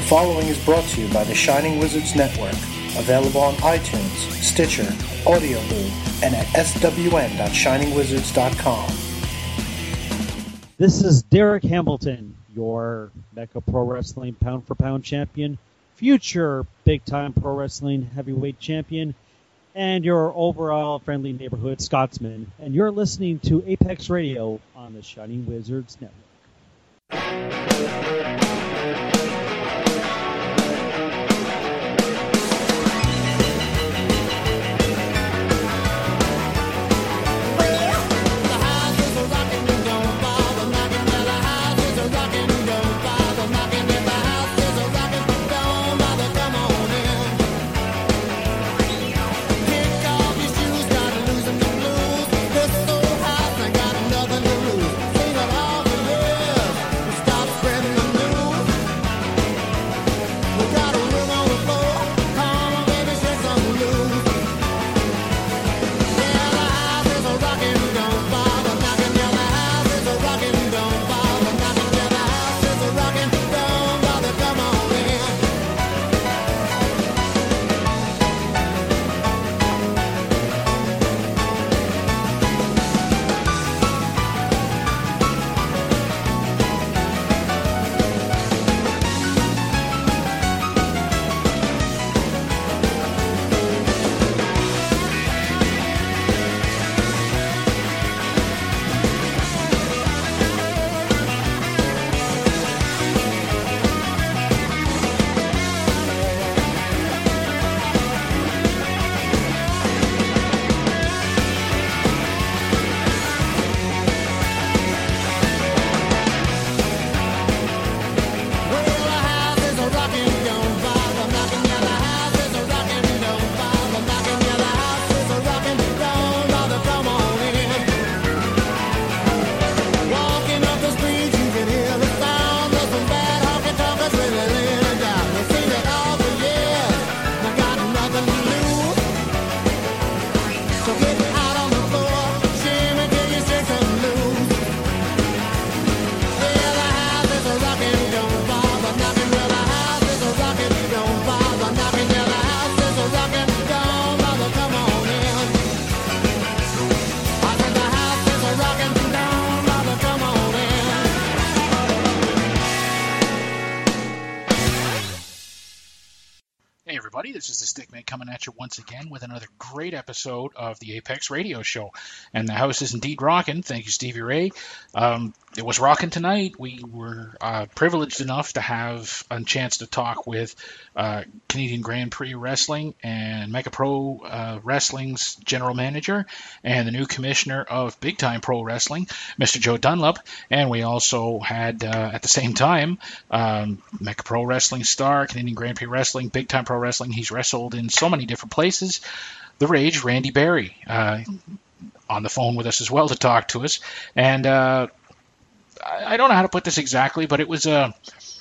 following is brought to you by the Shining Wizards Network, available on iTunes, Stitcher, AudioBoo, and at swn.shiningwizards.com. This is Derek Hamilton, your Mecca Pro Wrestling pound-for-pound champion, future big-time pro wrestling heavyweight champion, and your overall friendly neighborhood Scotsman. And you're listening to Apex Radio on the Shining Wizards Network. This is the Stickman coming at you once again with another great episode of the Apex Radio Show. And the house is indeed rocking. Thank you, Stevie Ray. It was rocking tonight. We were privileged enough to have a chance to talk with Canadian Grand Prix Wrestling and Mecca Pro Wrestling's general manager and the new commissioner of Big Time Pro Wrestling, Mr. Joe Dunlop. And we also had, at the same time, Mecca Pro Wrestling star, Canadian Grand Prix Wrestling, Big Time Pro Wrestling. He's wrestled in so many different places. The Rage, Randy Barry, on the phone with us as well to talk to us. And I don't know how to put this exactly, but it was an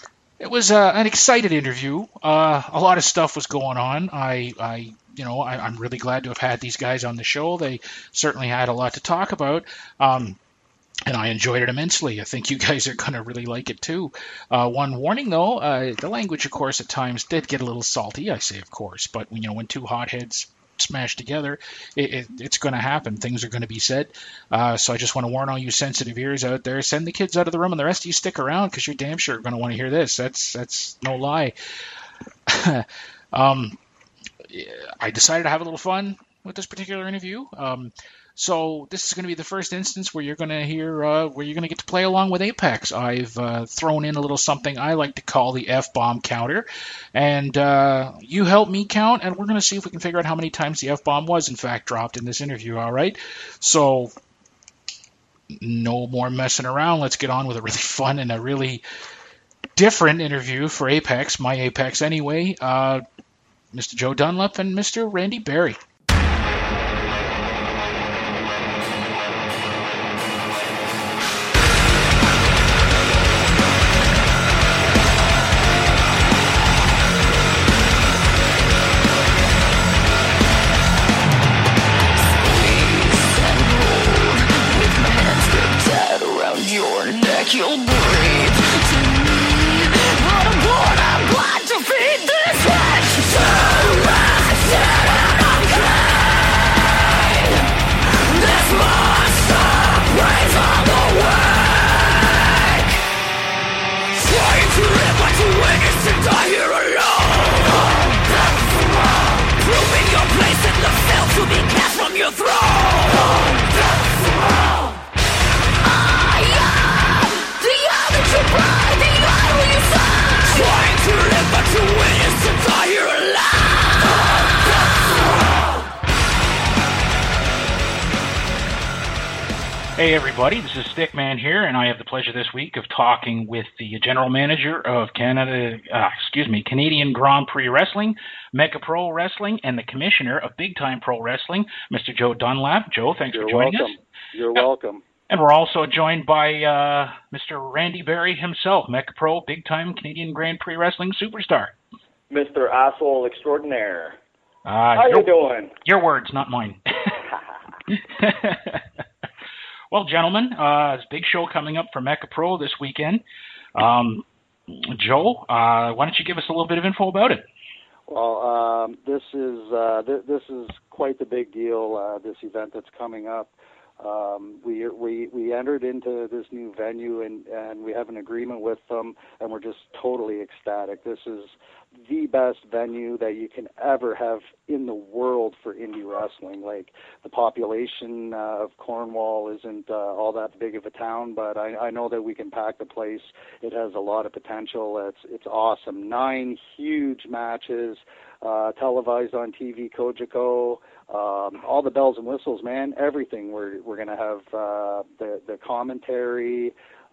excited interview. A lot of stuff was going on. I'm really glad to have had these guys on the show. They certainly had a lot to talk about. And I enjoyed it immensely. I think you guys are going to really like it too. One warning though, the language of course at times did get a little salty. I say of course, but when two hotheads smash together, it's going to happen. Things are going to be said. So I just want to warn all you sensitive ears out there, send the kids out of the room and the rest of you stick around because you're damn sure going to want to hear this. That's no lie. I decided to have a little fun with this particular interview. So this is going to be the first instance where you're going to hear, where you're going to get to play along with Apex. I've thrown in a little something I like to call the F-bomb counter. And you help me count, and we're going to see if we can figure out how many times the F-bomb was, in fact, dropped in this interview, all right? So no more messing around. Let's get on with a really fun and a really different interview for Apex, my Apex anyway. Mr. Joe Dunlop and Mr. Randy Barry. You'll breathe to me, but I'm born, I'm blind. to witness and die here alone. Proving your place in the field to be cast from your throne. I am the other to pride, the idol you serve. Trying to live but to witness and die here alive. Hey everybody, this is Stickman here, and I have the pleasure this week of talking with the General Manager of Canadian Grand Prix Wrestling, Mecca Pro Wrestling, and the Commissioner of Big Time Pro Wrestling, Mr. Joe Dunlap. Joe, thanks for joining us. You're welcome. And we're also joined by Mr. Randy Berry himself, Mecca Pro, Big Time Canadian Grand Prix Wrestling Superstar. Mr. Asshole Extraordinaire. How you doing? Your words, not mine. Well, gentlemen, it's a big show coming up for Mecca Pro this weekend. Joe, why don't you give us a little bit of info about it? Well, this is quite the big deal. This event that's coming up. We entered into this new venue and we have an agreement with them, and we're just totally ecstatic. This is the best venue that you can ever have in the world for indie wrestling. Like, the population of Cornwall isn't all that big of a town, but I know that we can pack the place. It has a lot of potential. It's awesome. 9 huge matches, televised on TV, Kojiko. All the bells and whistles, man. Everything. We're going to have the commentary.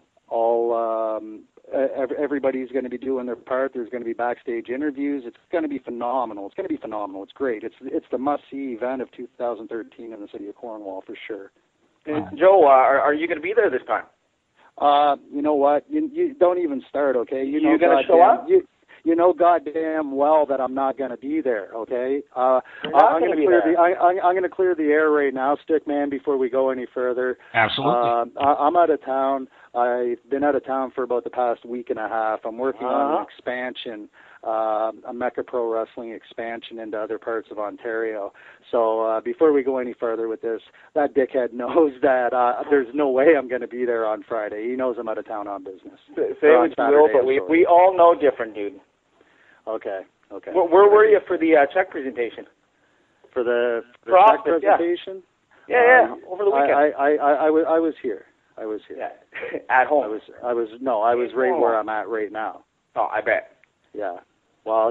Everybody's going to be doing their part. There's going to be backstage interviews. It's going to be phenomenal. It's great. It's the must-see event of 2013 in the city of Cornwall for sure. Joe, are you going to be there this time? You know what? You don't even start, okay? You going to show up? You know goddamn well that I'm not going to be there, okay? I'm going to clear the air right now, Stickman, before we go any further. Absolutely. I'm out of town. I've been out of town for about the past week and a half. I'm working on an expansion, a Mecca Pro Wrestling expansion into other parts of Ontario. So before we go any further with this, that dickhead knows that there's no way I'm going to be there on Friday. He knows I'm out of town on business. Say what you will, but we all know different, dude. Okay. Where were you for the check presentation? For the check presentation? Yeah. Over the weekend. I was here. Yeah. At home. I was right where I'm at right now. Oh, I bet. Yeah. Well,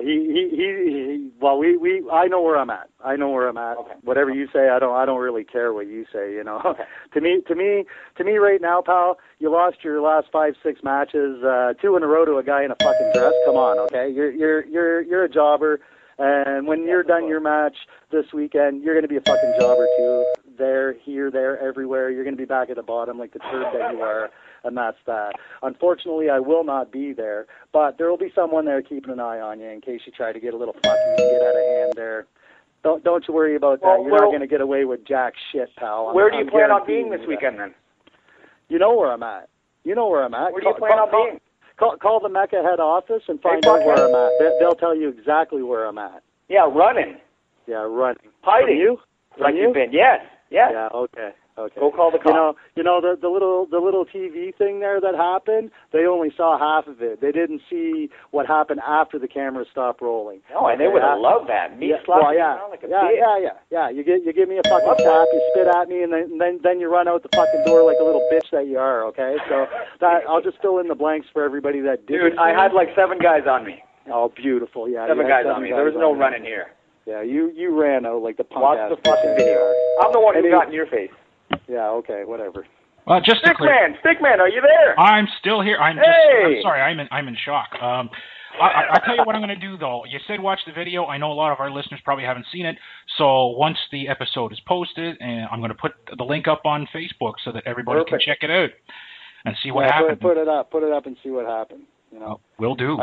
I know where I'm at. Okay. Whatever you say, I don't really care what you say, you know. Okay. To me right now, pal, you lost your last 5-6 matches, 2 in a row to a guy in a fucking dress. Come on, okay? You're a jobber, and when you're done your match this weekend, you're going to be a fucking jobber too. There, here, there, everywhere. You're going to be back at the bottom like the turd that you are. And that's that. Unfortunately, I will not be there, but there will be someone there keeping an eye on you in case you try to get a little fucky and get out of hand there. Don't you worry about that. You're not going to get away with jack shit, pal. Where do you plan on being this weekend, then? You know where I'm at. Where do you plan on being? Call the Mecca head office and find out where I'm at. They'll tell you exactly where I'm at. Yeah, running. Yeah, running. Hiding. From you? Like you've been. Yes. Yeah, okay. Go call the cops. You know the little TV thing there that happened. They only saw half of it. They didn't see what happened after the camera stopped rolling. No, and they would have loved that. Me slapping around like a bitch. Yeah. You give me a fucking slap, you spit at me, and then you run out the fucking door like a little bitch that you are. Okay, so that I'll just fill in the blanks for everybody that did. Dude, I had like 7 guys on me. Oh, beautiful. Yeah, 7 guys on me. There was no running here. Yeah, you ran out like the punk. Watch the fucking video. I'm the one who got in your face. Yeah, okay, whatever. Well, just Stickman, are you there? I'm still here. I'm sorry. I'm in shock. I tell you what I'm going to do, though. You said watch the video. I know a lot of our listeners probably haven't seen it. So once the episode is posted, and I'm going to put the link up on Facebook so that everybody can check it out and see what happens. Put it up, and see what happens. You know, will do.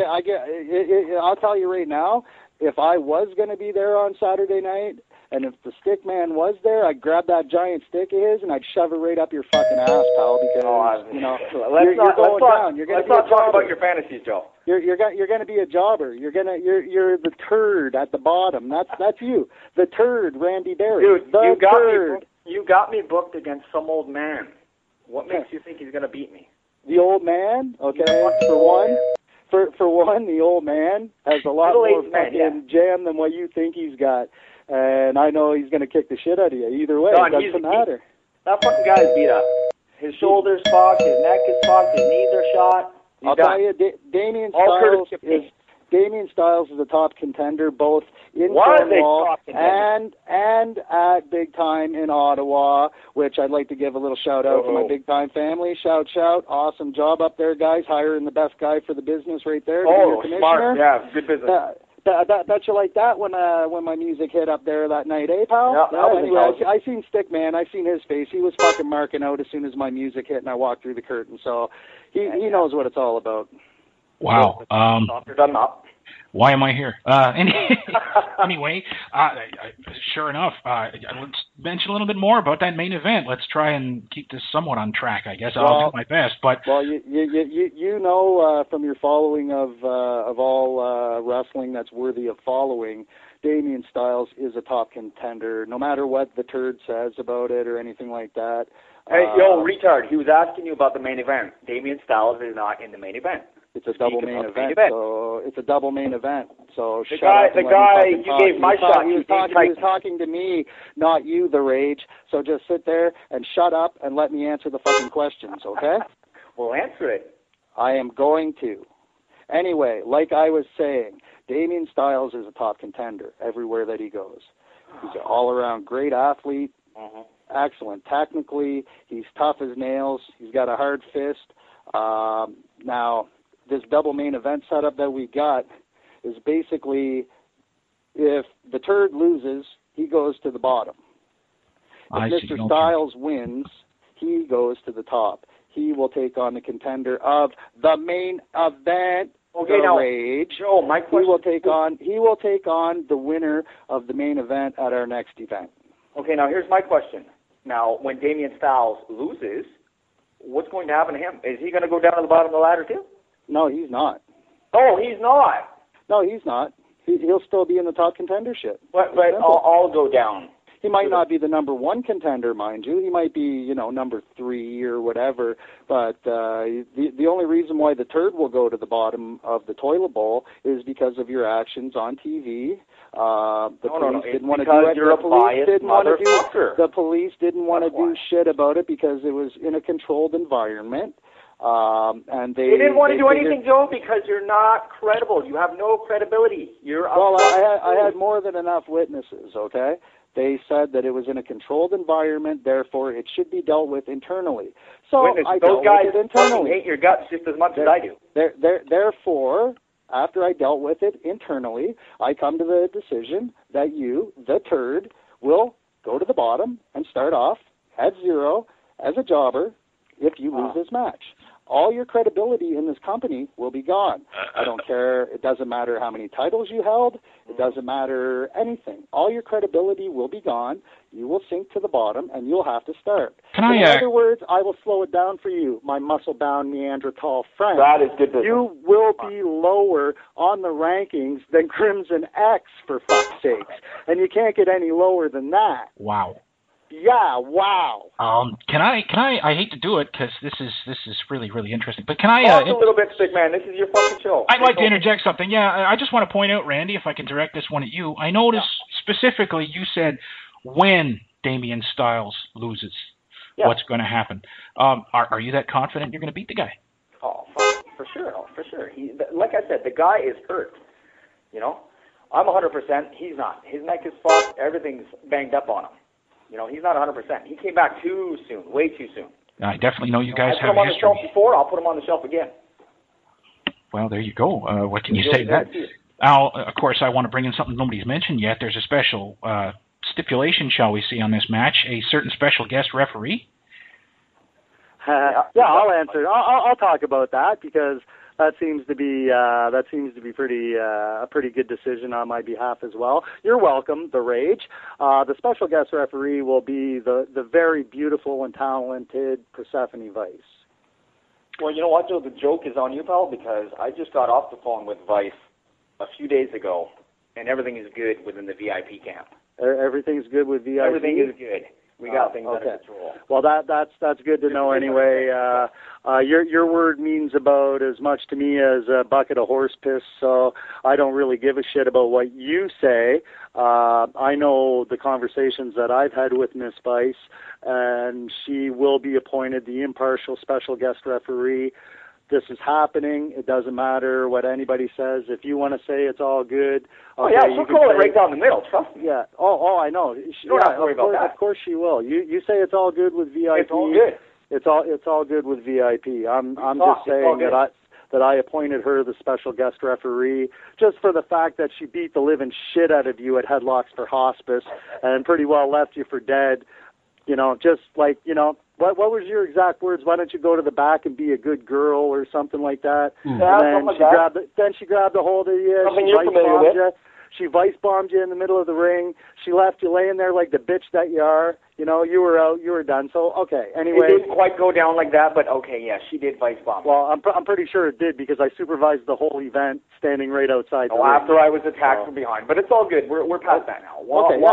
I'll tell you right now. If I was going to be there on Saturday night, and if the Stickman was there, I'd grab that giant stick of his and I'd shove it right up your fucking ass, pal. Because you're going down. Let's not talk about your fantasies, Joe. You're going to be a jobber. You're the turd at the bottom. That's you, the turd, Randy Berry. Dude, you got me booked against some old man. What makes you think he's going to beat me? The old man, okay. For one, the old man, has a lot more fucking jam than what you think he's got. And I know he's going to kick the shit out of you. Either way, it doesn't matter. That fucking guy is beat up. His shoulder's fucked, his neck is fucked, his knees are shot. I'll tell you, Damien Styles is a top contender, both in Cornwall and at Big Time in Ottawa, which I'd like to give a little shout-out to my Big Time family. Shout. Awesome job up there, guys. Hiring the best guy for the business right there. Smart. Yeah, good business. Bet you like that when my music hit up there that night, eh, pal? Yeah, anyway, I seen Stickman. I seen his face. He was fucking marking out as soon as my music hit and I walked through the curtain. So he knows what it's all about. Wow. Why am I here? Anyway, sure enough, let's mention a little bit more about that main event. Let's try and keep this somewhat on track, I guess. I'll do my best. But you know from your following of all wrestling that's worthy of following, Damien Styles is a top contender, no matter what the turd says about it or anything like that. Hey, yo, retard, he was asking you about the main event. Damien Styles is not in the main event. It's a double main event, so it's a double main event. So the guy you gave my shot. He was talking to me, not you, the Rage. So just sit there and shut up and let me answer the fucking questions, okay? Well, answer it. I am going to. Anyway, like I was saying, Damien Styles is a top contender everywhere that he goes. He's an all-around great athlete, excellent technically. He's tough as nails. He's got a hard fist. Now, this double main event setup that we got is basically, if the turd loses, he goes to the bottom. If Mr. Styles wins, he goes to the top. He will take on the contender of the main event, Rage. Joe, my question. He will take on the winner of the main event at our next event. Okay, now here's my question. Now, when Damien Styles loses, what's going to happen to him? Is he going to go down to the bottom of the ladder too? No, he's not. Oh, he's not? No, he's not. He'll still be in the top contendership. But I'll go down. He might not be the number one contender, mind you. He might be, number 3 or whatever. But the only reason why the turd will go to the bottom of the toilet bowl is because of your actions on TV. The police didn't want to do shit about it because it was in a controlled environment. And they didn't want to do anything, Joe, because you're not credible. You have no credibility. I had more than enough witnesses, okay? They said that it was in a controlled environment, therefore it should be dealt with internally. So I dealt with it internally. Hate your guts just as much as I do. Therefore, after I dealt with it internally, I come to the decision that you, the turd, will go to the bottom and start off at 0 as a jobber if you lose this match. All your credibility in this company will be gone. I don't care. It doesn't matter how many titles you held. It doesn't matter anything. All your credibility will be gone. You will sink to the bottom, and you'll have to start. In other words, I will slow it down for you, my muscle-bound Neanderthal friend. That is good business. You will be lower on the rankings than Crimson X, for fuck's sakes. And you can't get any lower than that. Wow. Yeah, wow. Can I hate to do it because this is really, really interesting, but can I... Talk a little bit, Stickman. This is your fucking show. I'd like to interject something. Yeah, I just want to point out, Randy, if I can direct this one at you. I noticed specifically you said when Damien Styles loses, what's going to happen. Are you that confident you're going to beat the guy? Oh, for sure. Like I said, the guy is hurt. I'm 100%. He's not. His neck is fucked. Everything's banged up on him. He's not 100%. He came back too soon, way too soon. I definitely know you guys have I put him on history. The shelf before. I'll put him on the shelf again. Well, there you go. What can you say to that? Now, of course, I want to bring in something nobody's mentioned yet. There's a special stipulation, shall we see, on this match. A certain special guest referee. I'll answer. I'll talk about that because that seems to be a pretty good decision on my behalf as well. You're welcome, the Rage. The special guest referee will be the very beautiful and talented Persephone Vice. Well, you know what, Joe? The joke is on you, pal, because I just got off the phone with Vice a few days ago, and everything is good within the VIP camp. Everything's good with VIP? Everything is good. We got things under control. Well, that's good to know anyway. Your word means about as much to me as a bucket of horse piss, so I don't really give a shit about what you say. I know the conversations that I've had with Miss Vice, and she will be appointed the impartial special guest referee. This is happening. It doesn't matter what anybody says. If you want to say it's all good, okay, she'll call it right down the middle. Trust me. Yeah. Oh, I know. You don't have to worry about that. Of course she will. You say it's all good with VIP. It's all good. It's all good with VIP. I'm just saying that I appointed her the special guest referee just for the fact that she beat the living shit out of you at Headlocks for Hospice and pretty well left you for dead. Just like, what was your exact words? Why don't you go to the back and be a good girl or something like that? Yeah, then she grabbed a hold of you. Something you're familiar with. She vice bombed you in the middle of the ring. She left you laying there like the bitch that you are. You were out. You were done. So, okay. Anyway. It didn't quite go down like that, but okay, yeah, she did vice bomb. Well, I'm pretty sure it did because I supervised the whole event standing right outside the ring. After I was attacked from behind. But it's all good. We're past that now.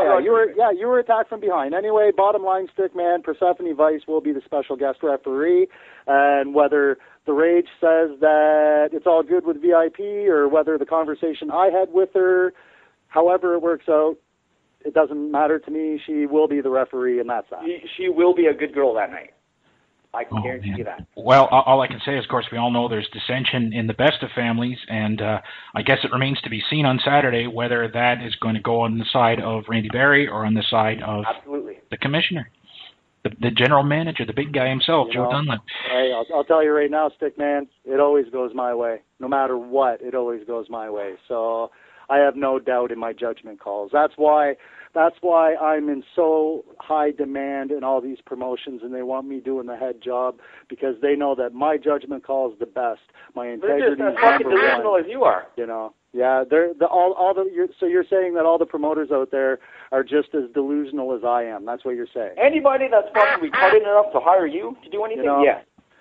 You were attacked from behind. Anyway, bottom line, Stickman, Persephone Vice will be the special guest referee. And whether the Rage says that it's all good with VIP or whether the conversation I had with her, however it works out, it doesn't matter to me. She will be the referee, and that's that. She will be a good girl that night. I can guarantee you that. Well, all I can say is, of course, we all know there's dissension in the best of families, and I guess it remains to be seen on Saturday whether that is going to go on the side of Randy Barry or on the side of the commissioner, the general manager, the big guy himself, Joe Dunlap. Hey, I'll tell you right now, Stickman, it always goes my way. No matter what, it always goes my way. So I have no doubt in my judgment calls. That's why I'm in so high demand in all these promotions, and they want me doing the head job because they know that my judgment call is the best. My integrity is number one. They're just as fucking delusional as you are. Yeah, so you're saying that all the promoters out there are just as delusional as I am. That's what you're saying. Anybody that's fucking retarded enough to hire you to do anything, yes.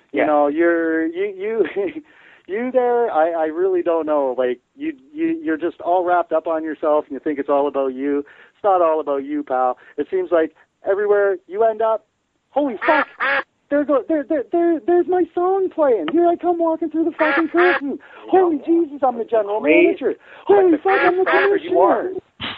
You there, I really don't know. Like you're just all wrapped up on yourself, and you think it's all about you. It's not all about you, pal. It seems like everywhere you end up, holy fuck, there's my song playing. Here I come walking through the fucking curtain. Holy Jesus, I'm the general manager. Holy fuck, I'm the commissioner.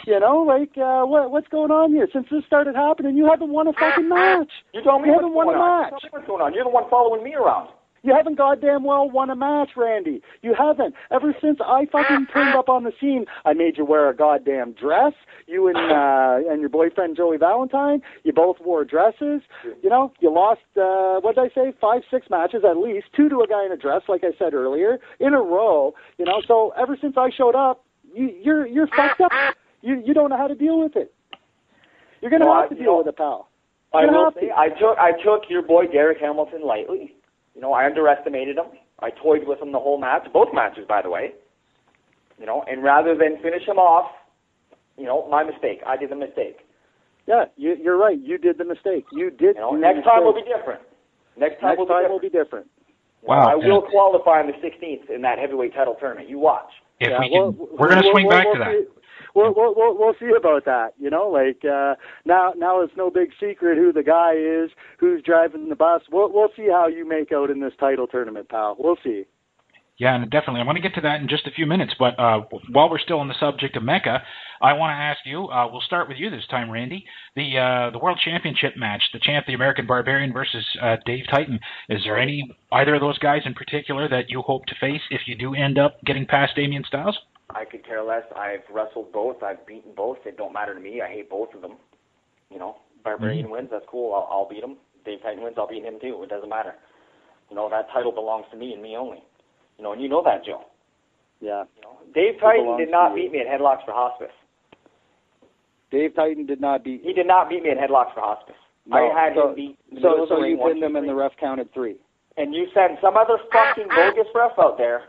What's going on here? Since this started happening, you haven't won a fucking match. You told me haven't won a match. Tell me what's going on. You're the one following me around. You haven't goddamn well won a match, Randy. You haven't. Ever since I fucking turned up on the scene, I made you wear a goddamn dress. You and your boyfriend Joey Valentine, you both wore dresses. You lost, what did I say, 5-6 matches at least, 2 to a guy in a dress, like I said earlier, in a row. So ever since I showed up, you're fucked up. You don't know how to deal with it. You're going to have to deal with it, pal. I will say, I took your boy Derek Hamilton lightly. I underestimated him. I toyed with him the whole match, both matches, by the way. And rather than finish him off, my mistake. I did the mistake. Yeah, you're right. You did the mistake. You did. Next time will be different. Next time will be different. Wow. I will qualify on the 16th in that heavyweight title tournament. You watch. We're going to swing back to that. We'll see about that. Now it's no big secret who the guy is, who's driving the bus. We'll see how you make out in this title tournament, pal. We'll see. Yeah, and definitely. I want to get to that in just a few minutes, but while we're still on the subject of Mecca, I want to ask you, we'll start with you this time, Randy, the World Championship match, the champ, the American Barbarian versus Dave Titan. Is there either of those guys in particular that you hope to face if you do end up getting past Damian Styles? I could care less. I've wrestled both. I've beaten both. It don't matter to me. I hate both of them. Barbarian wins, that's cool. I'll beat him. Dave Titan wins, I'll beat him too. It doesn't matter. That title belongs to me and me only. And you know that, Joe. Yeah. Dave Titan did not beat me at Headlocks for Hospice. Dave Titan did not beat you. He did not beat me at Headlocks for Hospice. No, I had him beat. So you pinned him and the ref counted 3. And you sent some other fucking bogus ref out there.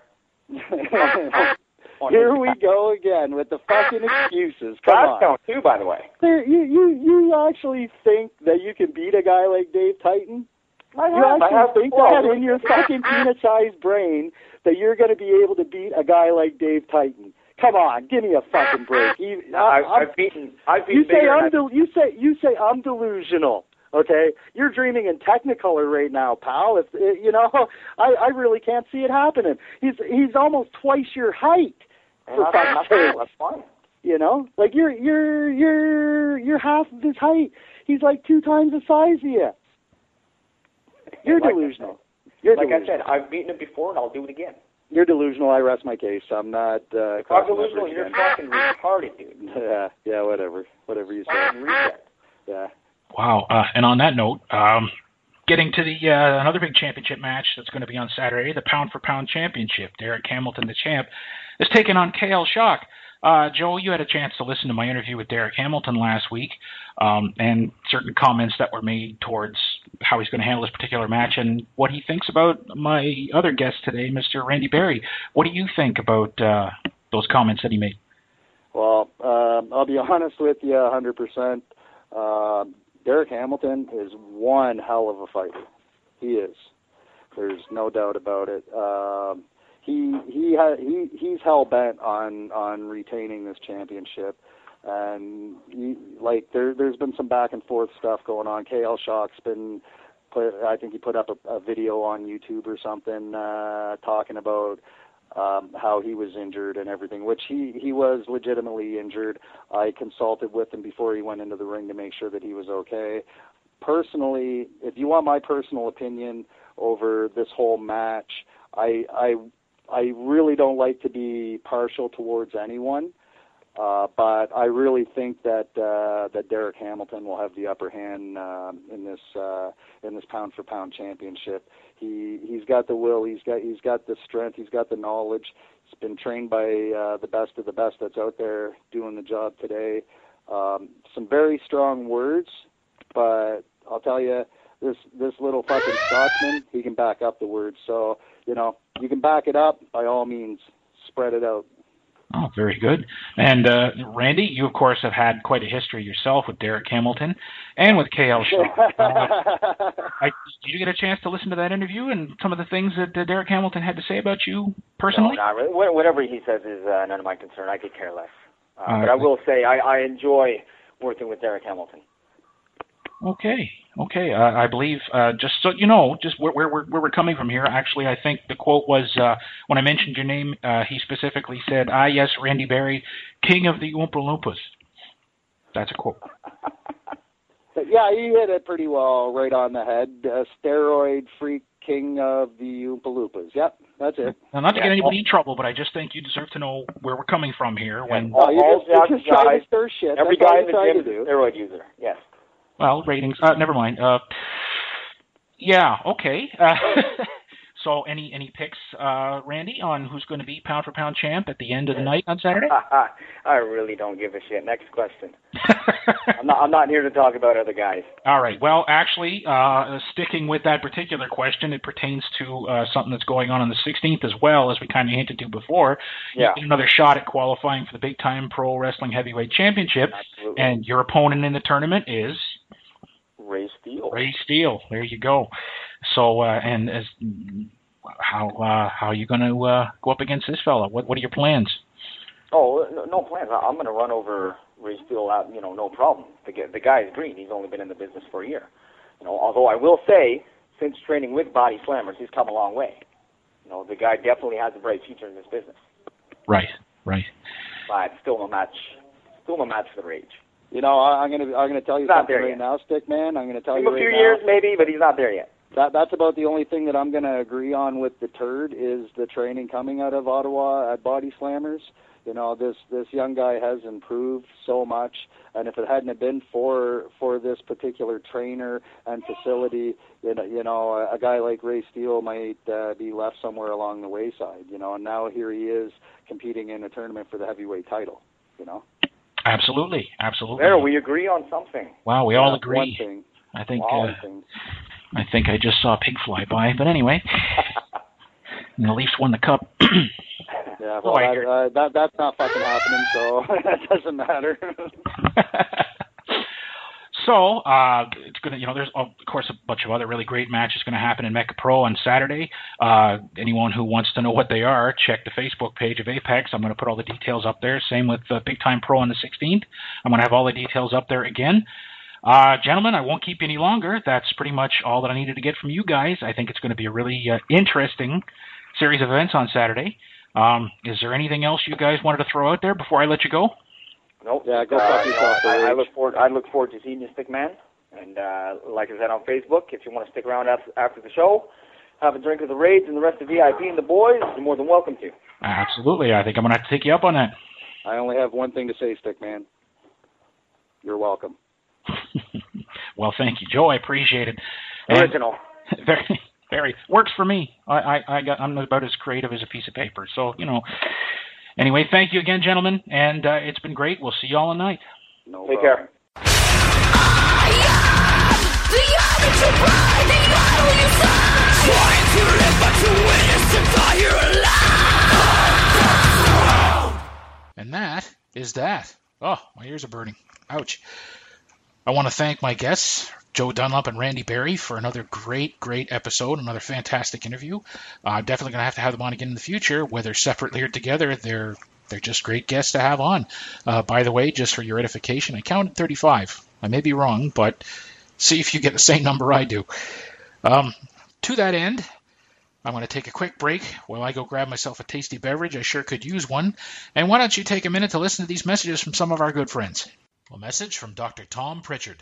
Here we go again with the fucking excuses. Come on. Count too, by the way. You actually think that you can beat a guy like Dave Titan? You actually think that in your fucking peanut-sized brain that you're going to be able to beat a guy like Dave Titan? Come on, give me a fucking break. I've beaten. You say I'm delusional. Okay, you're dreaming in Technicolor right now, pal. I really can't see it happening. He's almost twice your height. For fuck's sake. That's fine. Like you're half of his height. He's like 2 times the size of you. You're delusional. I said, I've beaten it before, and I'll do it again. You're delusional. I rest my case. I'm not. I'm delusional. You're fucking retarded, dude. Yeah, whatever you say. Yeah. Wow. And on that note, getting to the another big championship match that's going to be on Saturday, the Pound for Pound Championship. Derek Hamilton, the champ, is taking on KL Shock. Joe, you had a chance to listen to my interview with Derek Hamilton last week, and certain comments that were made towards how he's going to handle this particular match and what he thinks about my other guest today, Mr. Randy Berry. What do you think about those comments that he made? Well, I'll be honest with you 100%. Derek Hamilton is one hell of a fighter. He is. There's no doubt about it. He's hell bent on retaining this championship, and there's been some back and forth stuff going on. KL Shock's I think he put up a video on YouTube or something talking about how he was injured and everything, which he was legitimately injured. I consulted with him before he went into the ring to make sure that he was okay. Personally, if you want my personal opinion over this whole match, I really don't like to be partial towards anyone, but I really think that Derek Hamilton will have the upper hand in this pound for pound championship. He's got the will, he's got the strength, he's got the knowledge. He's been trained by the best of the best that's out there doing the job today. Some very strong words, but I'll tell you, this little fucking Scotsman, he can back up the words. So, you can back it up, by all means, spread it out. Oh, very good. And Randy, you, of course, have had quite a history yourself with Derek Hamilton and with KL Shock. Did you get a chance to listen to that interview and some of the things that Derek Hamilton had to say about you personally? No, not really. Whatever he says is none of my concern. I could care less. But I will say I enjoy working with Derek Hamilton. Okay. I believe, just so you know, just where we're coming from here, actually, I think the quote was, when I mentioned your name, he specifically said, yes, Randy Berry, king of the Oompa Loompas. That's a quote. Yeah, he hit it pretty well, right on the head. Steroid freak king of the Oompa Loompas. Yep, that's it. Now, not to get anybody in trouble, but I just think you deserve to know where we're coming from here. When you're just trying to stir shit. Every guy in the gym is a steroid user, yes. Well, ratings. Never mind. Yeah. Okay. So, any picks, Randy, on who's going to be pound for pound champ at the end of the night on Saturday? I really don't give a shit. Next question. I'm not here to talk about other guys. All right. Well, actually, sticking with that particular question, it pertains to something that's going on the 16th as well, as we kind of hinted to before. Yeah. You get another shot at qualifying for the Big Time Pro Wrestling Heavyweight Championship. Absolutely. And your opponent in the tournament is Ray Steele. Ray Steele. There you go. So, and as how are you going to go up against this fella? What are your plans? Oh, no plans. I'm going to run over Ray Steele out. No problem. The guy is green. He's only been in the business for a year. Although I will say, since training with Body Slammers, he's come a long way. The guy definitely has a bright future in this business. Right. But still no match for the Rage. I'm gonna tell you something right now, Stickman. I'm gonna tell you right now. A few years maybe, but he's not there yet. That's about the only thing that I'm gonna agree on with the turd is the training coming out of Ottawa at Body Slammers. This young guy has improved so much, and if it hadn't have been for this particular trainer and facility, a guy like Ray Steele might be left somewhere along the wayside. And now here he is competing in a tournament for the heavyweight title. Absolutely. There, we agree on something. Wow, we all agree. One thing. I think I just saw a pig fly by, but anyway. And the Leafs won the cup. Yeah, well, that's not fucking happening, so that doesn't matter. So, it's going to, there's, of course, a bunch of other really great matches going to happen in Mecca Pro on Saturday. Anyone who wants to know what they are, check the Facebook page of Apex. I'm going to put all the details up there. Same with Big Time Pro on the 16th. I'm going to have all the details up there again. Gentlemen, I won't keep you any longer. That's pretty much all that I needed to get from you guys. I think it's going to be a really interesting series of events on Saturday. Is there anything else you guys wanted to throw out there before I let you go? Nope. Yeah, go fuck yourself. I look forward to seeing you, Stickman. And like I said on Facebook, if you want to stick around after the show, have a drink with the Raids and the rest of VIP and the boys, you're more than welcome to. Absolutely. I think I'm going to have to take you up on that. I only have one thing to say, Stickman. You're welcome. Well, thank you, Joe. I appreciate it. Original. Very, very works for me. I'm about as creative as a piece of paper. So, Anyway, thank you again, gentlemen, and it's been great. We'll see you all tonight. No Take problem. care. Trying to live but to witness to die here alive. And that is that. Oh, my ears are burning. Ouch. I want to thank my guests, Joe Dunlop and Randy Berry, for another great episode, another fantastic interview. I'm definitely going to have them on again in the future, whether separately or together. They're just great guests to have on. By the way, just for your edification, I counted 35. I may be wrong, but see if you get the same number I do. To that end, I'm going to take a quick break while I go grab myself a tasty beverage. I sure could use one. And why don't you take a minute to listen to these messages from some of our good friends. A message from Dr. Tom Pritchard.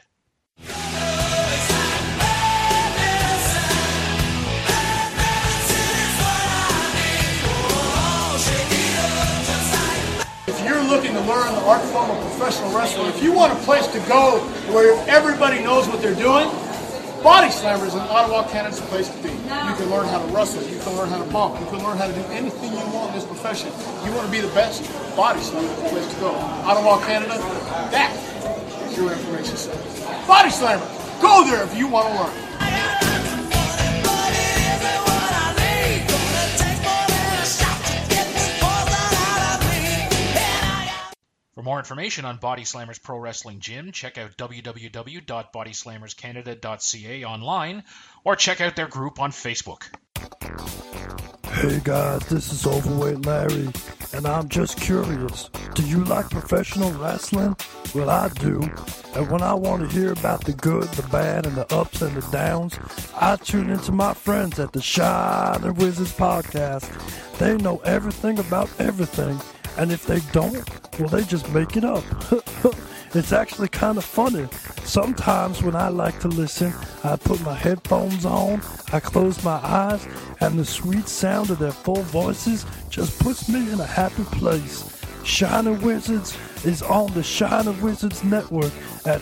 If you're looking to learn the art form of professional wrestling, if you want a place to go where everybody knows what they're doing, Body Slammers in Ottawa, Canada's the place to be. You can learn how to wrestle, you can learn how to bump, you can learn how to do anything you want in this profession. You want to be the best, Body Slammers is the place to go. Ottawa, Canada, that is your information center. Body Slammers, go there if you want to learn. For more information on Body Slammers Pro Wrestling Gym, check out www.bodyslammerscanada.ca online or check out their group on Facebook. Hey guys, this is Overweight Larry, and I'm just curious. Do you like professional wrestling? Well, I do. And when I want to hear about the good, the bad, and the ups and the downs, I tune into my friends at the Shining Wizards podcast. They know everything about everything. And if they don't, well, they just make it up. It's actually kind of funny. Sometimes when I like to listen, I put my headphones on, I close my eyes, and the sweet sound of their full voices just puts me in a happy place. Shining Wizards is on the Shining Wizards Network at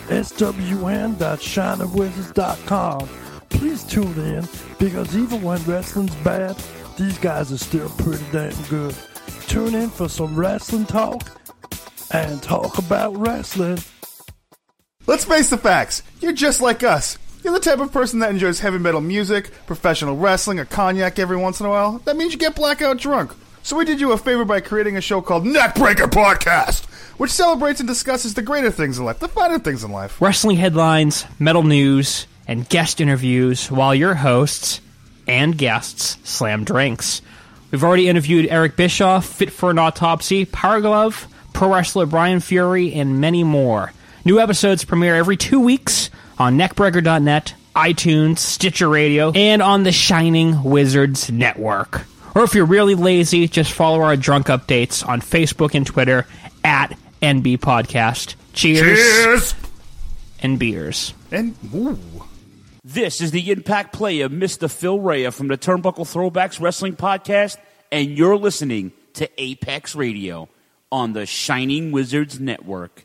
swn.shiningwizards.com. Please tune in, because even when wrestling's bad, these guys are still pretty damn good. Tune in for some wrestling talk and talk about wrestling. Let's face the facts. You're just like us. You're the type of person that enjoys heavy metal music, professional wrestling, or cognac every once in a while. That means you get blackout drunk. So we did you a favor by creating a show called Neckbreaker Podcast, which celebrates and discusses the greater things in life, the finer things in life. Wrestling headlines, metal news, and guest interviews while your hosts and guests slam drinks. We've already interviewed Eric Bischoff, Fit for an Autopsy, Power Glove, pro wrestler Brian Fury, and many more. New episodes premiere every 2 weeks on neckbreaker.net, iTunes, Stitcher Radio, and on the Shining Wizards Network. Or if you're really lazy, just follow our drunk updates on Facebook and Twitter at NB Podcast. Cheers! And beers. And, ooh. This is the Impact Play of Mr. Phil Rea from the Turnbuckle Throwbacks Wrestling Podcast, and you're listening to Apex Radio on the Shining Wizards Network.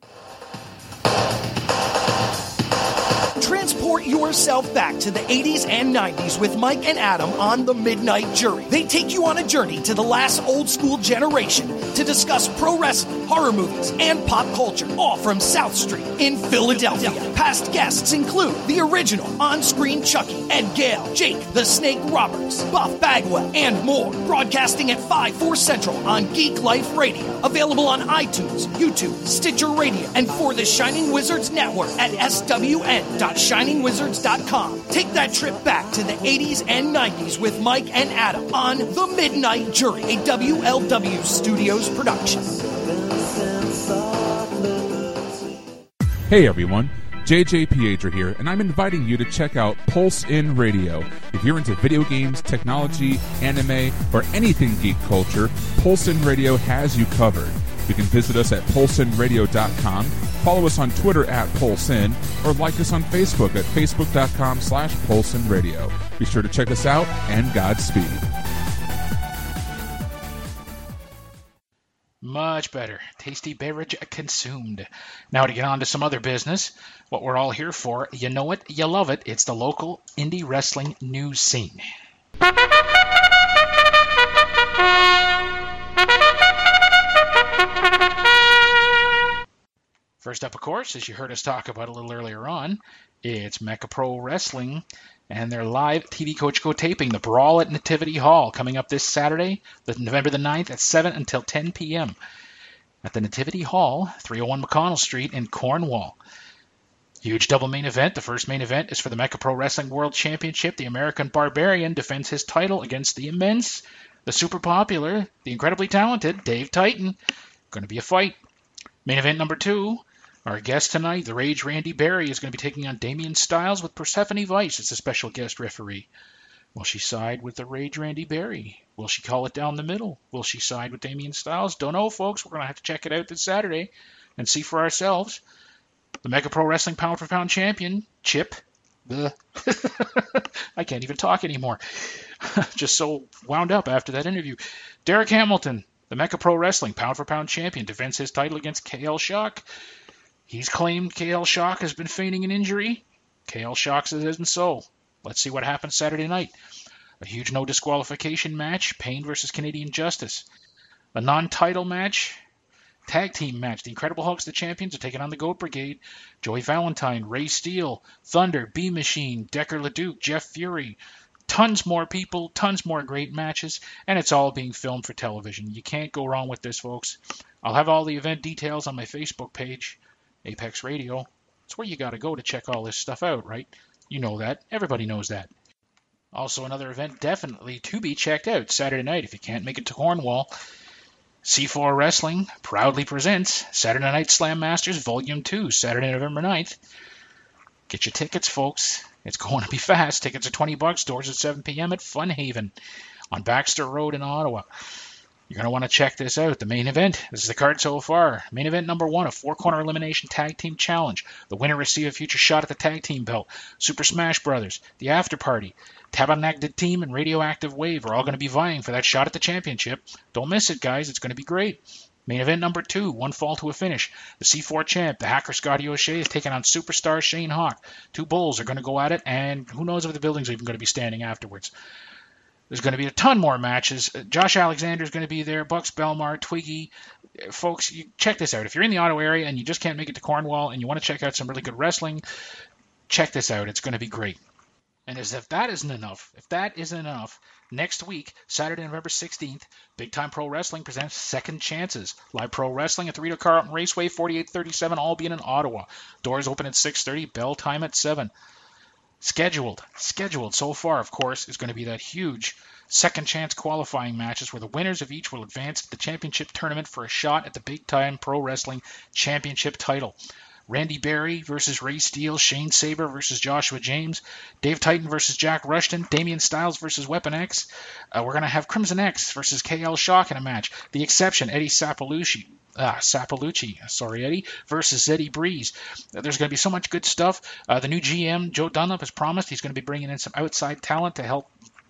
Transport yourself back to the 80s and 90s with Mike and Adam on The Midnight Jury. They take you on a journey to the last old school generation to discuss pro wrestling, horror movies, and pop culture, all from South Street in Philadelphia. Past guests include the original on-screen Chucky, Ed Gale, Jake the Snake Roberts, Buff Bagwell, and more. Broadcasting at 5/4 Central on Geek Life Radio. Available on iTunes, YouTube, Stitcher Radio, and for the Shining Wizards Network at swn.shiningwizards.com. Take that trip back to the 80s and 90s with Mike and Adam on The Midnight Jury, a WLW Studios production. Hey everyone, JJ Piedra here, and I'm inviting you to check out Pulse In Radio. If you're into video games, technology, anime, or anything geek culture, Pulse In Radio has you covered. You can visit us at pulseinradio.com, follow us on Twitter at PulseIn, or like us on Facebook at facebook.com/PulseInRadio. Be sure to check us out, and Godspeed. Much better. Tasty beverage consumed. Now to get on to some other business, what we're all here for, you know it, you love it, it's the local indie wrestling news scene. First up, of course, as you heard us talk about a little earlier on, it's Mecha Pro Wrestling and their live TV Coach Go taping, The Brawl at Nativity Hall, coming up this Saturday, November the 9th at 7 until 10 p.m. at the Nativity Hall, 301 McConnell Street in Cornwall. Huge double main event. The first main event is for the Mecha Pro Wrestling World Championship. The American Barbarian defends his title against the immense, the super popular, the incredibly talented Dave Titan. Going to be a fight. Main event number 2. Our guest tonight, the Rage Randy Barry, is going to be taking on Damian Styles with Persephone Vice as a special guest referee. Will she side with the Rage Randy Barry? Will she call it down the middle? Will she side with Damian Styles? Don't know, folks. We're going to have to check it out this Saturday and see for ourselves. The Mecha Pro Wrestling Pound for Pound champion, Chip. I can't even talk anymore. Just so wound up after that interview. Derek Hamilton, the Mecha Pro Wrestling Pound for Pound champion, defends his title against KL Shock. He's claimed KL Shock has been feigning an injury. KL Shock says it isn't so. Let's see what happens Saturday night. A huge no disqualification match, Pain versus Canadian Justice. A non-title match, tag team match. The Incredible Hulk's the champions are taking on the Goat Brigade. Joey Valentine, Ray Steele, Thunder, B-Machine, Decker LeDuc, Jeff Fury. Tons more people, tons more great matches, and it's all being filmed for television. You can't go wrong with this, folks. I'll have all the event details on my Facebook page. Apex Radio. It's where you got to go to check all this stuff out, right? You know that. Everybody knows that. Also, another event definitely to be checked out Saturday night if you can't make it to Cornwall. C4 Wrestling proudly presents Saturday Night Slam Masters Volume 2, Saturday, November 9th. Get your tickets, folks. It's going to be fast. Tickets are $20. Doors at 7 p.m. at Fun Haven on Baxter Road in Ottawa. You're going to want to check this out. The main event, this is the card so far. Main event number 1, a 4-corner elimination tag team challenge. The winner receive a future shot at the tag team belt. Super Smash Brothers, the After Party, Tabernacted Team, and Radioactive Wave are all going to be vying for that shot at the championship. Don't miss it, guys. It's going to be great. Main event number 2, one fall to a finish. The C4 champ, the hacker Scotty O'Shea, is taking on superstar Shane Hawk. 2 bulls are going to go at it, and who knows if the building's even going to be standing afterwards. There's going to be a ton more matches. Josh Alexander is going to be there. Bucks Belmar, Twiggy. Folks, you check this out. If you're in the Ottawa area and you just can't make it to Cornwall and you want to check out some really good wrestling, check this out. It's going to be great. And as if that isn't enough, next week, Saturday, November 16th, Big Time Pro Wrestling presents Second Chances. Live pro wrestling at the Rita Carlton Raceway, 4837 Albion in Ottawa. Doors open at 6:30, bell time at 7. Scheduled so far, of course, is going to be that huge second chance qualifying matches where the winners of each will advance to the championship tournament for a shot at the Big Time Pro Wrestling Championship title. Randy Barry versus Ray Steele, Shane Saber versus Joshua James, Dave Titan versus Jack Rushton, Damian Styles versus Weapon X. We're going to have Crimson X versus KL Shock in a match. The Exception, Eddie Sapalucci, Eddie, versus Eddie Breeze. There's going to be so much good stuff. The new GM, Joe Dunlop, has promised he's going to be bringing in some outside talent to help,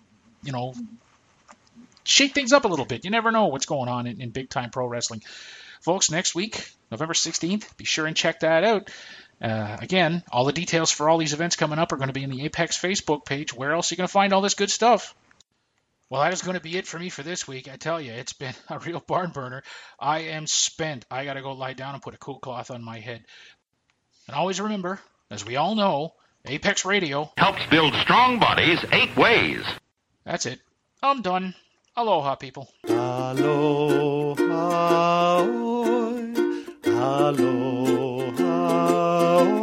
shake things up a little bit. You never know what's going on in Big Time Pro Wrestling. Folks, next week, November 16th, be sure and check that out. Again, all the details for all these events coming up are going to be in the Apex Facebook page. Where else are you going to find all this good stuff? Well, that is going to be it for me for this week. I tell you, it's been a real barn burner. I am spent. I got to go lie down and put a cool cloth on my head. And always remember, as we all know, Apex Radio helps build strong bodies 8 ways. That's it. I'm done. Aloha, people. Aloha, aloha.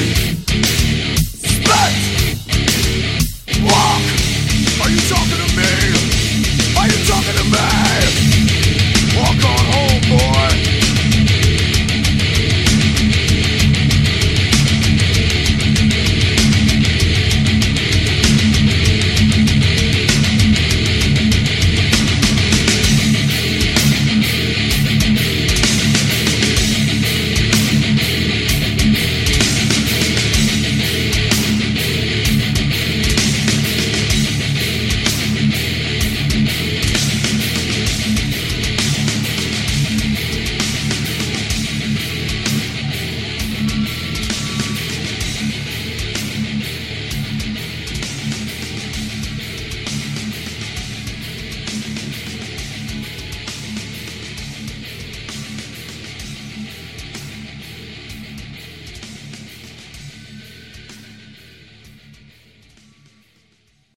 Thank you.